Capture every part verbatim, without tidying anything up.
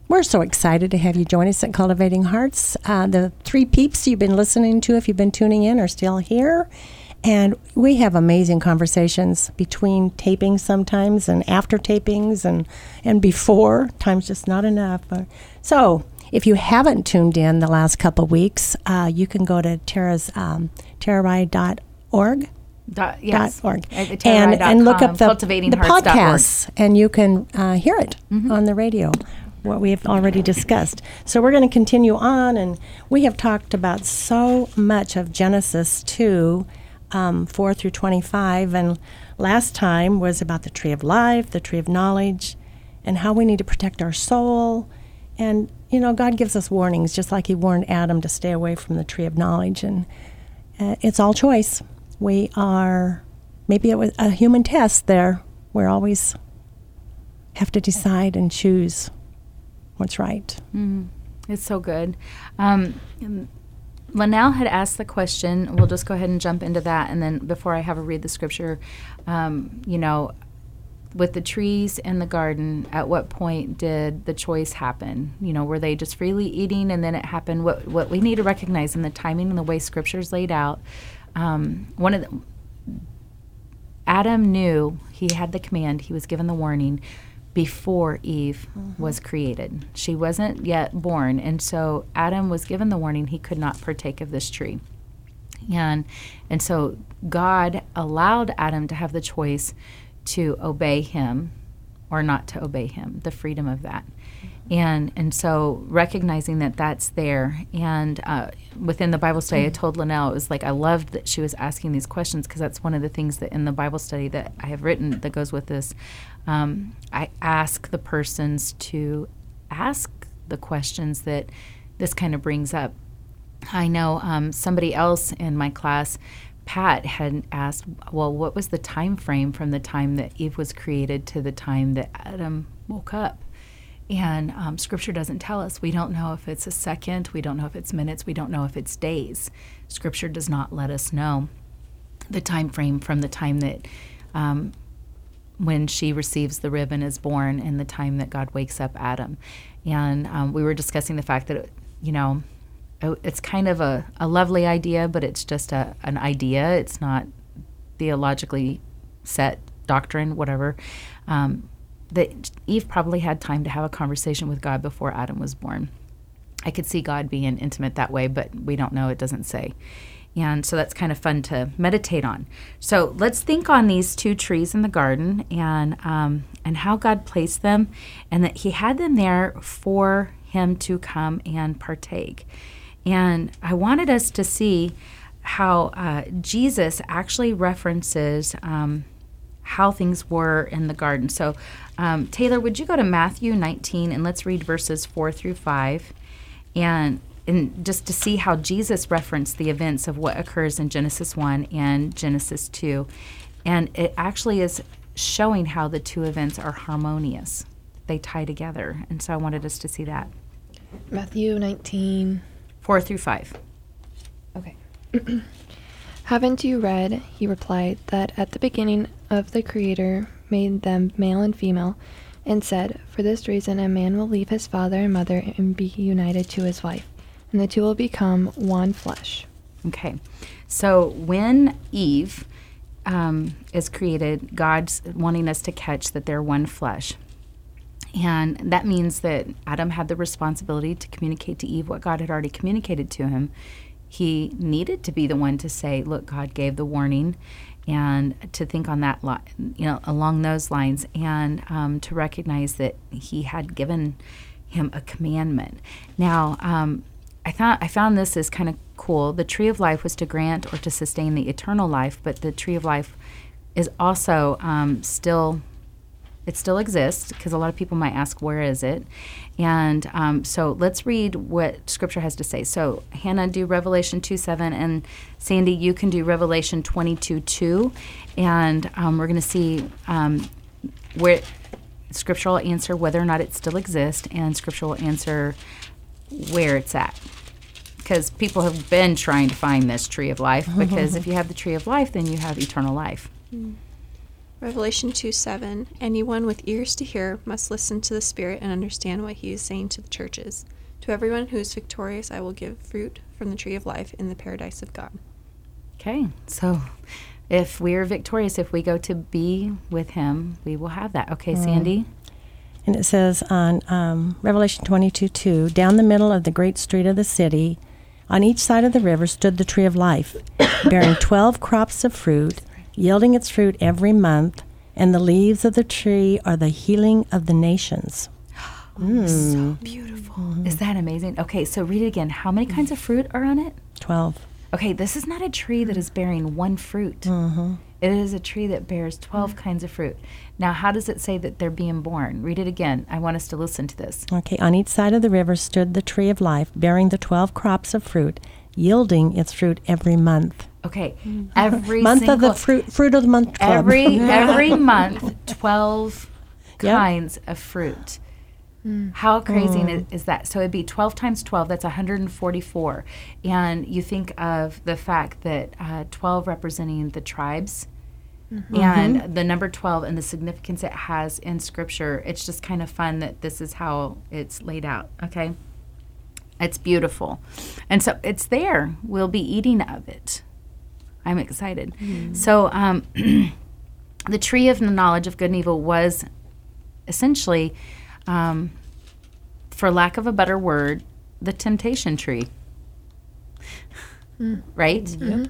we're so excited to have you join us at Cultivating Hearts. Uh, the three peeps you've been listening to, if you've been tuning in, are still here. And we have amazing conversations between tapings sometimes and after tapings and, and before. Time's just not enough. Uh, so if you haven't tuned in the last couple of weeks, uh, you can go to Tara's um, tara dot org. Dot, yes. Dot org. At and, and look up the, cultivating the hearts dot org. podcasts, and you can uh, hear it Mm-hmm. on the radio, what we have already discussed. So we're going to continue on, and we have talked about so much of Genesis two, um, four through twenty-five, and last time was about the tree of life, the tree of knowledge, and how we need to protect our soul. And, you know, God gives us warnings, just like he warned Adam to stay away from the tree of knowledge, and uh, it's all choice. We are, maybe it was a human test there. We're always have to decide and choose what's right. Mm, it's so good. Um, Linnell had asked the question. We'll just go ahead and jump into that. And then before I have her read the scripture, um, you know, with the trees in the garden, at what point did the choice happen? You know, were they just freely eating and then it happened? What, what we need to recognize in the timing and the way scripture's laid out, um, one of the, Adam knew he had the command, he was given the warning before Eve mm-hmm. was created. She wasn't yet born, and so Adam was given the warning he could not partake of this tree. And and so God allowed Adam to have the choice to obey him or not to obey him, the freedom of that. And and so recognizing that that's there, and uh, within the Bible study, I told Linnell, it was like I loved that she was asking these questions, because that's one of the things that in the Bible study that I have written that goes with this. Um, I ask the persons to ask the questions that this kind of brings up. I know um, somebody else in my class, Pat, had asked, well, what was the time frame from the time that Eve was created to the time that Adam woke up? And um, Scripture doesn't tell us. We don't know if it's a second. We don't know if it's minutes. We don't know if it's days. Scripture does not let us know the time frame from the time that um, when she receives the rib and is born and the time that God wakes up Adam. And um, we were discussing the fact that, you know, it's kind of a, a lovely idea, but it's just a, an idea. It's not theologically set doctrine, whatever. Um, that Eve probably had time to have a conversation with God before Adam was born. I could see God being intimate that way, but we don't know. It doesn't say. And so that's kind of fun to meditate on. So let's think on these two trees in the garden and um, and how God placed them, and that he had them there for him to come and partake. And I wanted us to see how uh, Jesus actually references um, how things were in the garden. So um, Taylor, would you go to Matthew nineteen and let's read verses four through five, and and just to see how Jesus referenced the events of what occurs in Genesis one and Genesis two. And it actually is showing how the two events are harmonious. They tie together. And so I wanted us to see that. Matthew nineteen. four through five. Okay. Haven't you read, he replied, that at the beginning of the Creator made them male and female, and said, for this reason a man will leave his father and mother and be united to his wife, and the two will become one flesh. Okay. So when Eve um, is created, God's wanting us to catch that they're one flesh. And that means that Adam had the responsibility to communicate to Eve what God had already communicated to him. He needed to be the one to say, look, God gave the warning, and to think on that, li- you know, along those lines, and um, to recognize that he had given him a commandment. Now, um, I thought I found this is kind of cool. The tree of life was to grant or to sustain the eternal life, but the tree of life is also um, still, it still exists, because a lot of people might ask, where is it? And um, so let's read what Scripture has to say. So Hannah, do Revelation two seven, and Sandy, you can do Revelation twenty-two two, and um, we're going to see um, where Scripture will answer whether or not it still exists, and Scripture will answer where it's at. Because people have been trying to find this tree of life, because if you have the tree of life, then you have eternal life. Revelation two seven. Anyone with ears to hear must listen to the Spirit and understand what he is saying to the churches. To everyone who is victorious, I will give fruit from the tree of life in the paradise of God. Okay, so if we are victorious, if we go to be with him, we will have that. Okay, Sandy? And it says on um, Revelation twenty-two two, down the middle of the great street of the city, on each side of the river stood the tree of life, bearing twelve crops of fruit, yielding its fruit every month, and the leaves of the tree are the healing of the nations. Mm. So beautiful. Mm-hmm. Is that amazing? Okay, so read it again. How many kinds of fruit are on it? Twelve. Okay, this is not a tree that is bearing one fruit. Mm-hmm. It is a tree that bears twelve mm-hmm. kinds of fruit. Now, how does it say that they're being born? Read it again. I want us to listen to this. Okay, on each side of the river stood the tree of life, bearing the twelve crops of fruit, yielding its fruit every month. Okay, every month single, of the fruit, fruit of the month club. Every every month, twelve yep. kinds of fruit. Mm. How crazy mm. is, is that? So it'd be twelve times twelve. That's one hundred forty-four. And you think of the fact that uh, twelve representing the tribes, mm-hmm. and mm-hmm. the number twelve and the significance it has in Scripture. It's just kind of fun that this is how it's laid out. Okay, it's beautiful, and so it's there. We'll be eating of it. I'm excited. Mm. So um, the tree of the knowledge of good and evil was essentially, um, for lack of a better word, the temptation tree. Mm. Right?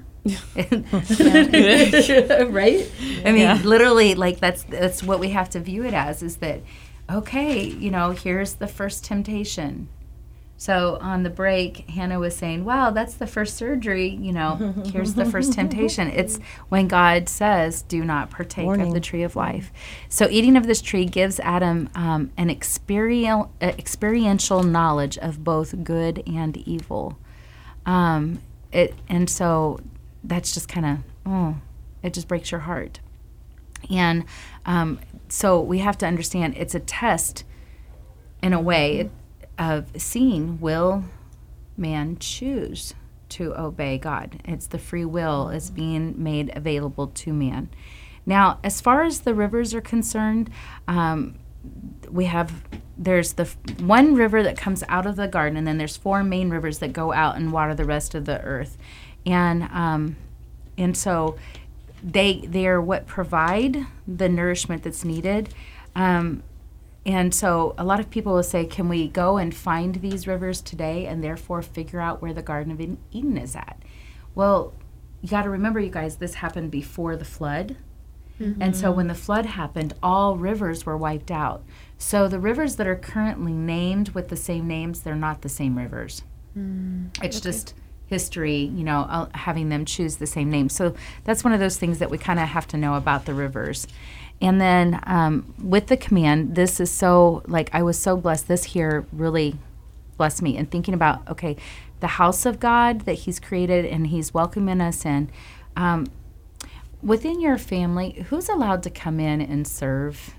Mm-hmm. Right? I mean, yeah. literally, like that's that's what we have to view it as, is that, okay, you know, here's the first temptation. So on the break, Hannah was saying, wow, that's the first surgery, you know, here's the first temptation. It's when God says, do not partake Warning. Of the tree of life. So eating of this tree gives Adam um, an experiential, uh, experiential knowledge of both good and evil. Um, it And so that's just kind of, oh, it just breaks your heart. And um, so we have to understand it's a test in a way. It, of seeing, will man choose to obey God? It's the free will is being made available to man. Now, as far as the rivers are concerned, um, we have, there's the f- one river that comes out of the garden, and then there's four main rivers that go out and water the rest of the earth. And um, and so they they are what provide the nourishment that's needed. Um, And so a lot of people will say, can we go and find these rivers today and therefore figure out where the Garden of Eden is at? Well, you got to remember, you guys, this happened before the flood. Mm-hmm. And so when the flood happened, all rivers were wiped out. So the rivers that are currently named with the same names, they're not the same rivers. Mm, it's okay. just history, you know, uh, having them choose the same name. So that's one of those things that we kind of have to know about the rivers. And then um, with the command, this is so, like, I was so blessed. This here really blessed me. And thinking about, okay, the house of God that he's created and he's welcoming us in. Um, within your family, who's allowed to come in and serve?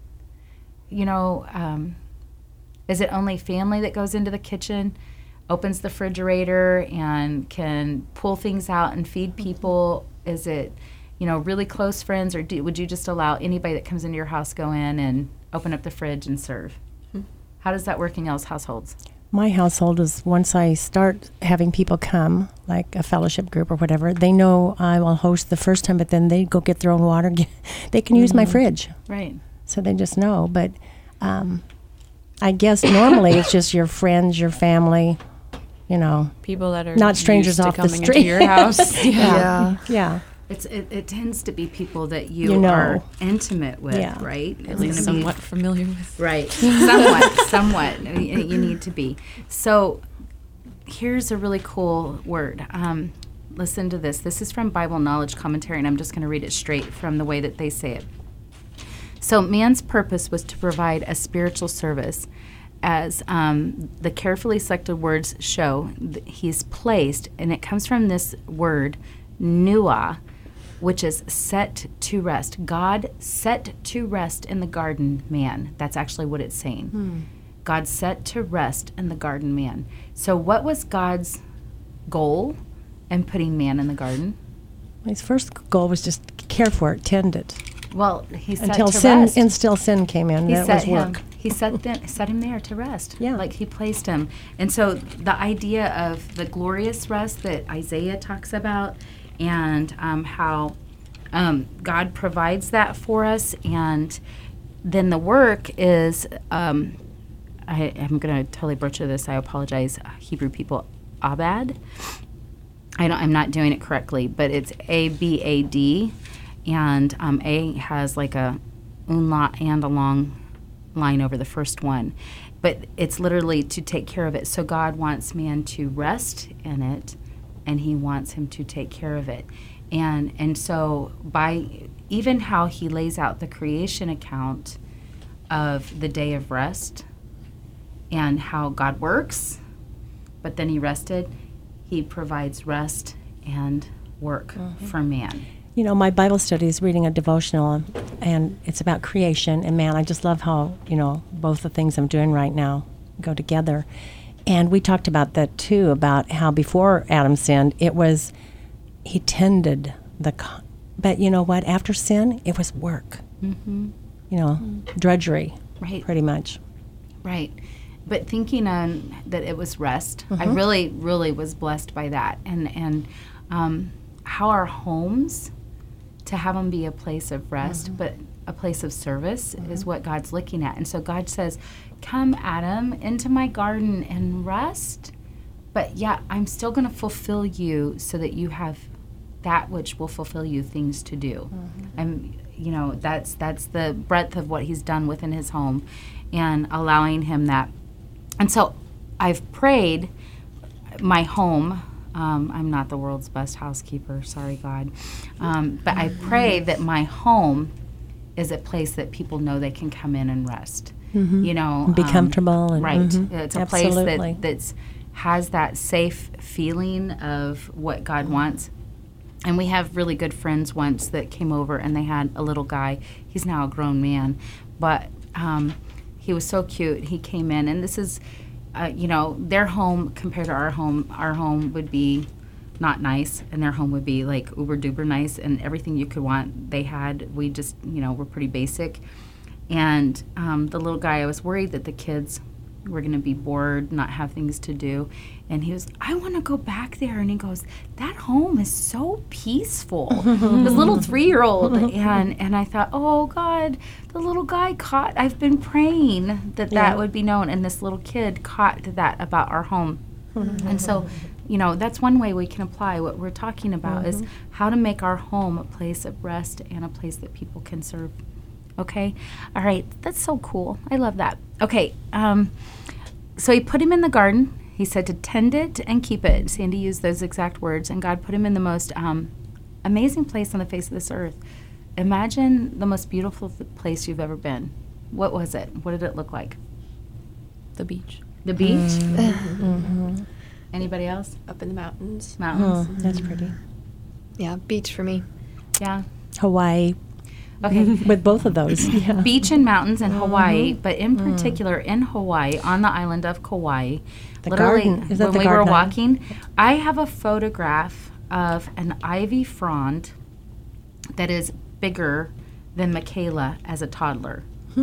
You know, um, is it only family that goes into the kitchen, opens the refrigerator, and can pull things out and feed people? Is it, you know, really close friends, or do, would you just allow anybody that comes into your house go in and open up the fridge and serve? Mm-hmm. How does that work in y'all's households? My household is, once I start having people come, like a fellowship group or whatever, they know I will host the first time, but then they go get their own water. They can mm-hmm. use my fridge. Right. So they just know. But um, I guess normally it's just your friends, your family, you know. People that are not strangers off the street. Into your house. yeah. Yeah. yeah. It's it, it tends to be people that you, you know. are intimate with, yeah. right? At it's least somewhat be, familiar with. Right. somewhat, somewhat. You, you need to be. So here's a really cool word. Um, listen to this. This is from Bible Knowledge Commentary, and I'm just going to read it straight from the way that they say it. So man's purpose was to provide a spiritual service. As um, the carefully selected words show, th- he's placed, and it comes from this word, nuah, which is set to rest. God set to rest in the garden man. That's actually what it's saying. Hmm. God set to rest in the garden man. So what was God's goal in putting man in the garden? His first goal was just care for it, tend it. Well, he said Until to sin, rest. until sin came in, He that set was him. work. He set them, set him there to rest. Yeah. Like he placed him. And so the idea of the glorious rest that Isaiah talks about, and um, how um, God provides that for us, and then the work is, um, I, I'm going to totally butcher this. I apologize, Hebrew people. Abad. I don't, I'm not doing it correctly, but it's A B A D, and um, A has like a umlaut and a long line over the first one, but it's literally to take care of it. So God wants man to rest in it, and he wants him to take care of it. And and so by even how he lays out the creation account of the day of rest and how God works, but then he rested, he provides rest and work mm-hmm. for man. You know, my Bible study is reading a devotional, and it's about creation. And man, I just love how, you know, both the things I'm doing right now go together. And we talked about that too, about how before Adam sinned, it was, he tended the, co- but you know what? After sin, it was work. Mm-hmm. You know, mm-hmm. drudgery, right? Pretty much. Right. But thinking on that it was rest, mm-hmm. I really, really was blessed by that. And, and um, how our homes, to have them be a place of rest, mm-hmm. but a place of service mm-hmm. is what God's looking at. And so God says, come, Adam, into my garden and rest. But yeah, I'm still going to fulfill you so that you have that which will fulfill you things to do. Mm-hmm. I'm, you know, that's that's the breadth of what he's done within his home, and allowing him that. And so I've prayed my home. Um, I'm not the world's best housekeeper, sorry, God. Um, but I pray that my home is a place that people know they can come in and rest. Mm-hmm. You know, be um, comfortable. And, right. Mm-hmm. It's a Absolutely. place that that's has that safe feeling of what God wants. And we have really good friends once that came over, and they had a little guy. He's now a grown man, but um, he was so cute. He came in, and this is, uh, you know, their home compared to our home. Our home would be not nice, and their home would be like uber duper nice, and everything you could want they had. We just, you know, were pretty basic. And um, the little guy, I was worried that the kids were going to be bored, not have things to do. And he was, I want to go back there. And he goes, that home is so peaceful. This little three-year-old. And and I thought, oh, God, the little guy caught, I've been praying that yeah. that would be known. And this little kid caught that about our home. Mm-hmm. And so, you know, that's one way we can apply what we're talking about mm-hmm. is how to make our home a place of rest and a place that people can serve. Okay? All right. That's so cool. I love that. Okay. Um, so he put him in the garden. He said to tend it and keep it. Sandy used those exact words. And God put him in the most um, amazing place on the face of this earth. Imagine the most beautiful th- place you've ever been. What was it? What did it look like? The beach. The beach? Mm-hmm. mm-hmm. Anybody else? Up in the mountains. Mountains. Oh, that's pretty. Yeah, beach for me. Yeah. Hawaii. Okay. With both of those. Yeah. Beach and mountains in Hawaii, Mm-hmm. but in particular in Hawaii, on the island of Kauai. The literally, garden. Is that when the we were garden walking, I have a photograph of an ivy frond that is bigger than Michaela as a toddler.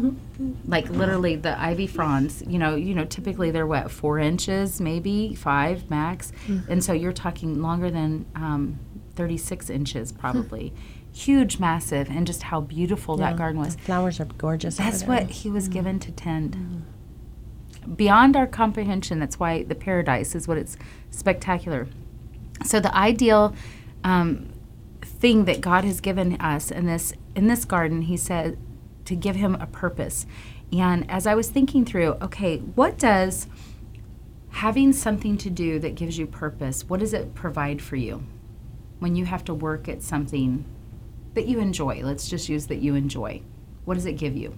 Like literally the ivy fronds, you know, you know, typically they're what, four inches, maybe five max. Mm-hmm. And so you're talking longer than um, thirty-six inches probably. Huge, massive, and just how beautiful yeah, that garden was. The flowers are gorgeous. That's what he was mm-hmm. given to tend. Mm-hmm. Beyond our comprehension, that's why the paradise is what it's spectacular. So the ideal um, thing that God has given us in this in this garden, he said, to give him a purpose. And as I was thinking through, okay, what does having something to do that gives you purpose, what does it provide for you when you have to work at something that you enjoy? Let's just use that you enjoy. What does it give you?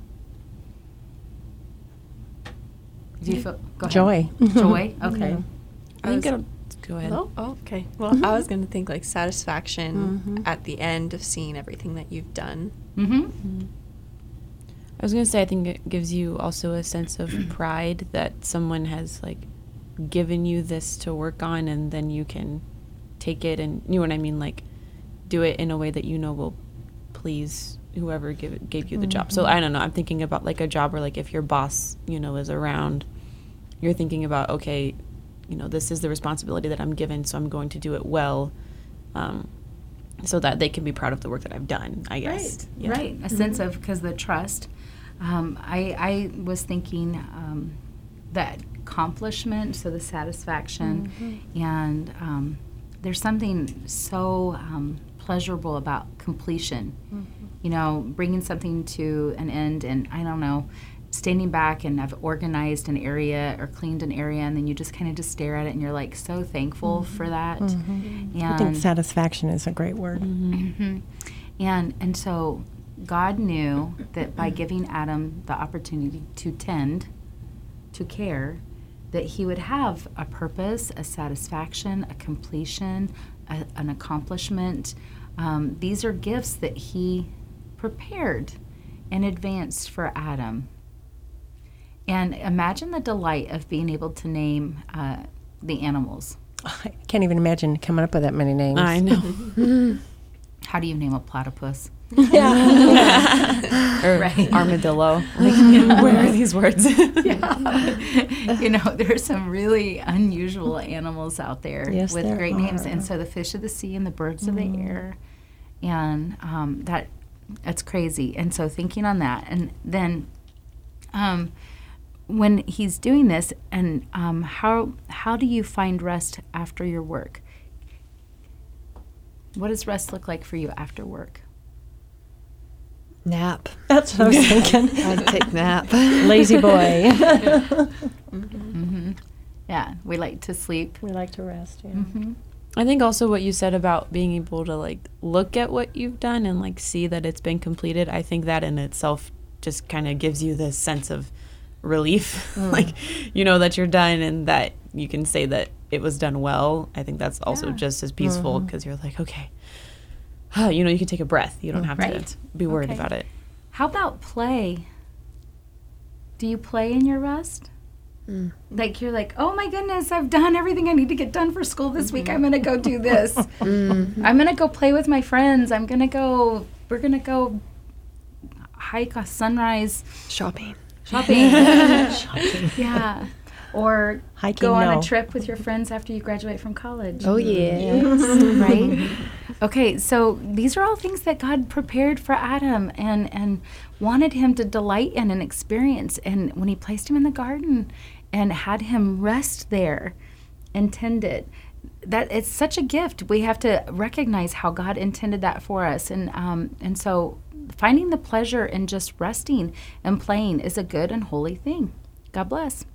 Do you feel, go ahead. Joy. Joy? Okay. Yeah. I, I think it'll, go ahead. Oh, oh okay. Well, mm-hmm. I was going to think like satisfaction mm-hmm. at the end of seeing everything that you've done. Mm-hmm. Mm-hmm. I was going to say, I think it gives you also a sense of pride that someone has, like, given you this to work on, and then you can take it and, you know what I mean, like, do it in a way that you know will please whoever give, gave you the job. So I don't know. I'm thinking about like a job where like if your boss, you know, is around, you're thinking about, okay, you know, this is the responsibility that I'm given, so I'm going to do it well, um, so that they can be proud of the work that I've done, I guess. Right, Yeah. right. A sense of, because the trust. Um, I, I was thinking um, that accomplishment, so the satisfaction, Mm-hmm. and um, there's something so um, pleasurable about completion. Mm-hmm. You know, bringing something to an end, and I don't know, standing back and I've organized an area or cleaned an area, and then you just kind of just stare at it and you're like so thankful for that. Mm-hmm. I And think satisfaction is a great word. Mhm. And and so God knew that by giving Adam the opportunity to tend, to care, that he would have a purpose, a satisfaction, a completion, a, an accomplishment. Um, these are gifts that he prepared in advance for Adam. And imagine the delight of being able to name uh, the animals. I can't even imagine coming up with that many names. I know. How do you name a platypus? Yeah. Or Right. armadillo. Like, where are these words? You know, there's some really unusual animals out there Yes, with there great names, and are. so the fish of the sea and the birds of the air, and um, that that's crazy. And so thinking on that, and then um, when he's doing this, and um, how how do you find rest after your work? What does rest look like for you after work? Nap. That's what I was thinking. I'd take nap. Lazy boy. Mm-hmm. Yeah, we like to sleep. We like to rest, yeah. Mm-hmm. I think also what you said about being able to like look at what you've done and like see that it's been completed, I think that in itself just kind of gives you this sense of relief. Like, you know that you're done and that you can say that it was done well. I think that's also Yeah. just as peaceful because you're like, okay, you know, you can take a breath. You don't have Right. to be worried Okay. about it. How about play? Do you play in your rest? Mm. Like you're like, oh my goodness, I've done everything I need to get done for school this week. I'm gonna go do this. Mm. I'm gonna go play with my friends. I'm gonna go. We're gonna go hike a sunrise Shopping. shopping. Yeah, or Hiking, go on no. a trip with your friends after you graduate from college. Oh, yeah. Right? Okay, so these are all things that God prepared for Adam and, and wanted him to delight in and experience. And when he placed him in the garden and had him rest there, intended, that it's such a gift. We have to recognize how God intended that for us. And um, and so finding the pleasure in just resting and playing is a good and holy thing. God bless.